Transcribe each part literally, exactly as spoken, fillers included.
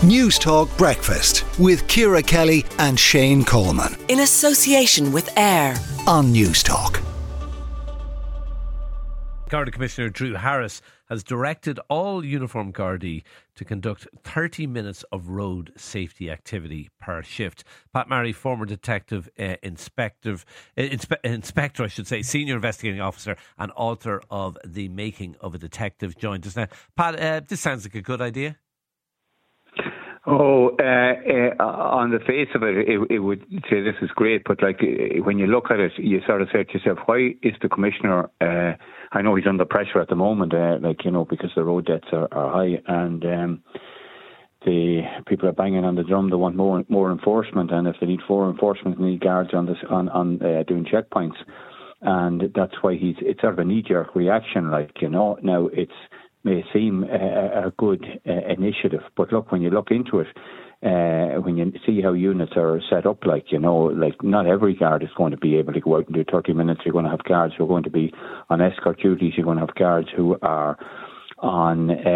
News Talk Breakfast with Ciara Kelly and Shane Coleman. In association with AIR on News Talk. Garda Commissioner Drew Harris has directed all uniformed Gardaí to conduct thirty minutes of road safety activity per shift. Pat Marry, former detective, uh, inspector, uh, inspe- inspector, I should say, senior investigating officer and author of The Making of a Detective, joined us now. Pat, uh, this sounds like a good idea. Oh, uh, uh, on the face of it, it, it would say this is great, but like uh, when you look at it, you sort of say to yourself, why is the commissioner, uh, I know he's under pressure at the moment, uh, like, you know, because the road debts are, are high and um, the people are banging on the drum, they want more more enforcement, and if they need more enforcement, they need guards on this, on, on uh, doing checkpoints. And that's why he's, it's sort of a knee-jerk reaction, like, you know, now it's, may seem a, a good uh, initiative, but look, when you look into it, uh, when you see how units are set up, like, you know, like not every guard is going to be able to go out and do thirty minutes. You're going to have guards who are going to be on escort duties. You're going to have guards who are on uh,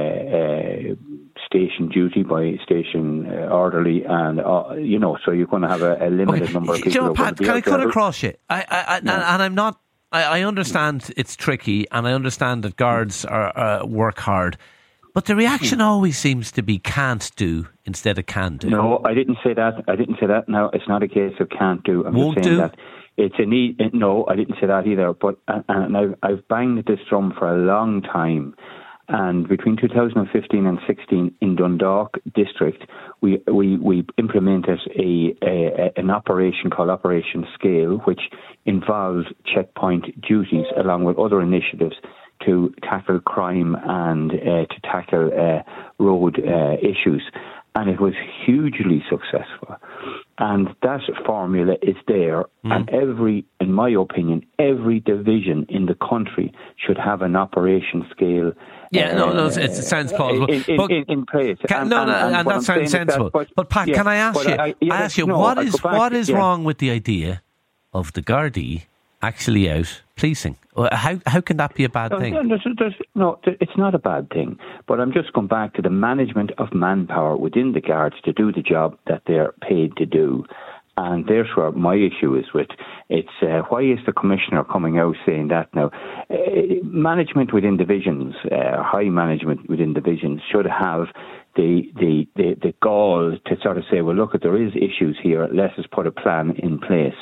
uh, station duty by station uh, orderly, and uh, you know, so you're going to have a, a limited okay. number of people. You know, who are Pat, going to be can I out cut there. across you? I, I, I, no. and, and I'm not. I understand it's tricky, and I understand that guards are, uh, work hard, but the reaction always seems to be can't do instead of can do. No, I didn't say that. I didn't say that. Now, it's not a case of can't do. I'm Won't just saying do? that it's a need. No, I didn't say that either. But and I've, I've banged this drum for a long time. And between two thousand fifteen and sixteen in Dundalk district, we we, we implemented a, a an operation called Operation Scale, which involves checkpoint duties along with other initiatives to tackle crime and uh, to tackle uh, road uh, issues. And it was hugely successful. And that formula is there. Mm. And every, in my opinion, every division in the country should have an Operation Scale. Yeah, uh, no, no, it, it sounds plausible. In, in, but in, in place. Can, and, no, no, and, and, and that sounds sensible. That, but, but, but, Pat, yeah, can I ask you, I, yeah, I ask you, no, what I is, back, what is yeah. wrong with the idea of the Gardaí actually out policing? How how can that be a bad no, thing? There's, there's, no, it's not a bad thing. But I'm just going back to the management of manpower within the guards to do the job that they're paid to do. And there's where my issue is with. It's uh, why is the commissioner coming out saying that now? Uh, management within divisions, uh, high management within divisions should have the, the, the, the gall to sort of say, well, look, there is issues here. Let's just put a plan in place.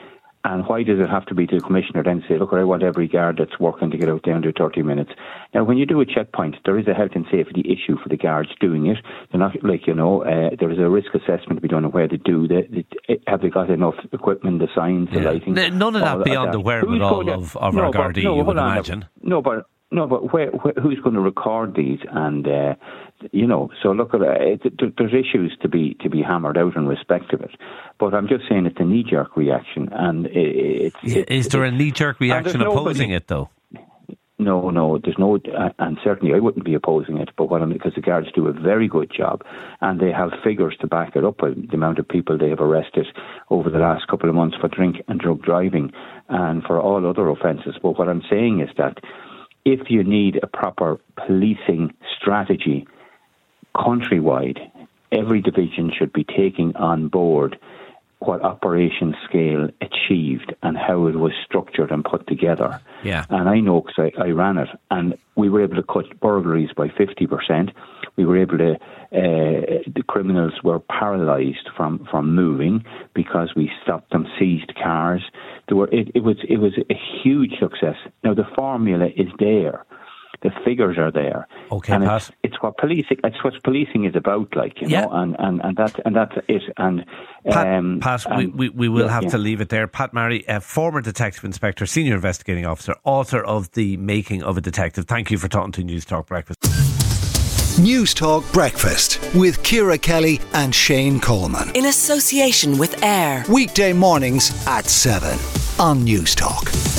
And why does it have to be to the commissioner then say, look, I want every guard that's working to get out there and do thirty minutes. Now, when you do a checkpoint, there is a health and safety issue for the guards doing it. They're not like, you know, uh, there is a risk assessment to be done on where they do. They, they, have they got enough equipment, the signs, the yeah. lighting? None of that beyond the wherewithal of, of no, our Gardaí, no, you would imagine. No, but... No, but where, where, who's going to record these? And uh, you know, so look at it, it. There's issues to be to be hammered out in respect of it. But I'm just saying it's a knee-jerk reaction, and it, it's. Yeah, it, is there it, a knee-jerk reaction opposing nobody, it, though? No, no, there's no, and certainly I wouldn't be opposing it. But what I'm because the guards do a very good job, and they have figures to back it up. The amount of people they have arrested over the last couple of months for drink and drug driving, and for all other offences. But what I'm saying is that, if you need a proper policing strategy countrywide, every division should be taking on board what Operation Scale achieved and how it was structured and put together. Yeah. And I know because I, I ran it, and we were able to cut burglaries by fifty percent. We were able to, uh, the criminals were paralysed from, from moving because we stopped them, seized cars. There were, it, it was it was a huge success. Now the formula is there. The figures are there. Okay, and Pat. It's, it's what policing. It's what policing is about, like you yeah. know, and, and, and that's and that's it. And Pat, um, Pat and, we, we, we will yeah, have yeah. to leave it there. Pat Marry, uh, former detective inspector, senior investigating officer, author of The Making of a Detective. Thank you for talking to News Talk Breakfast. News Talk Breakfast with Ciara Kelly and Shane Coleman. In association with AIR. Weekday mornings at seven on News Talk.